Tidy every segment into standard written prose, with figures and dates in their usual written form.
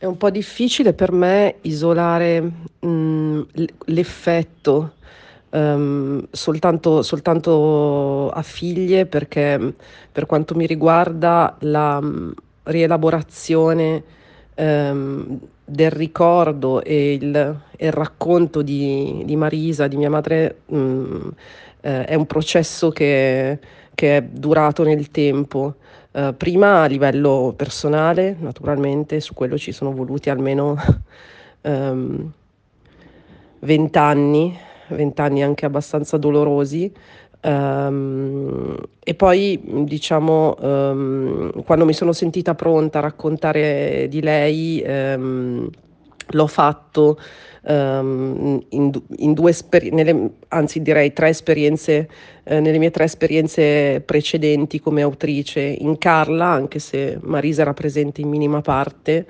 È un po' difficile per me isolare, l'effetto, soltanto a figlie perché, per quanto mi riguarda la, rielaborazione, del ricordo e il racconto di Marisa, di mia madre, è un processo che è durato nel tempo. Prima a livello personale, naturalmente, su quello ci sono voluti almeno, ehm, 20 anni, 20 anni anche abbastanza dolorosi. E poi, diciamo, quando mi sono sentita pronta a raccontare di lei, l'ho fatto, in 2 anzi direi 3 esperienze, nelle mie 3 esperienze precedenti come autrice, in Carla, anche se Marisa era presente in minima parte,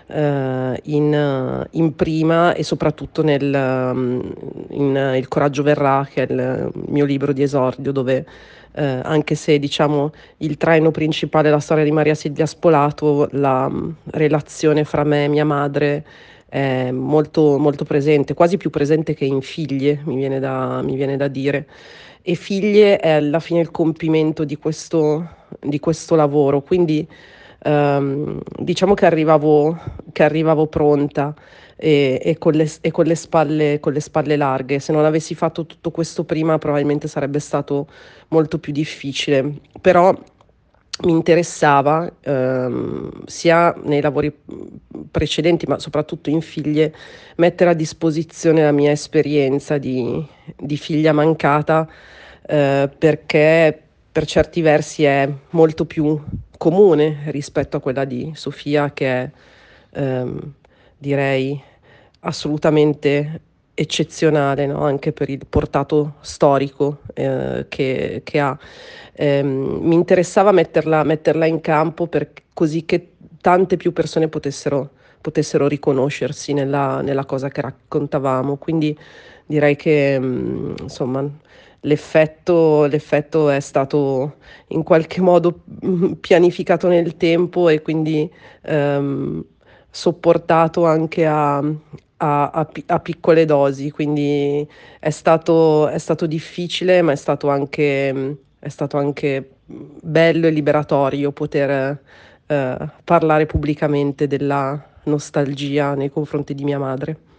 in prima e soprattutto in Il coraggio verrà, che è il mio libro di esordio dove, anche se diciamo il traino principale è la storia di Maria Silvia Spolato, la, relazione fra me e mia madre è molto, molto presente, quasi più presente che in Figlie, mi viene da dire. E Figlie è alla fine il compimento di questo lavoro, quindi, diciamo che arrivavo pronta e con le spalle larghe. Se non avessi fatto tutto questo prima probabilmente sarebbe stato molto più difficile. Però mi interessava, sia nei lavori, precedenti, ma soprattutto in Figlie, mettere a disposizione la mia esperienza di figlia mancata, perché per certi versi è molto più comune rispetto a quella di Sofia che è, ehm, direi assolutamente eccezionale, no, anche per il portato storico, che ha. Mi interessava metterla in campo così che tante più persone potessero riconoscersi nella cosa che raccontavamo. Quindi direi che, insomma, l'effetto è stato in qualche modo, pianificato nel tempo e quindi, ehm, sopportato anche a piccole dosi. Quindi è stato difficile, ma è stato anche, bello e liberatorio poter, parlare pubblicamente della nostalgia nei confronti di mia madre.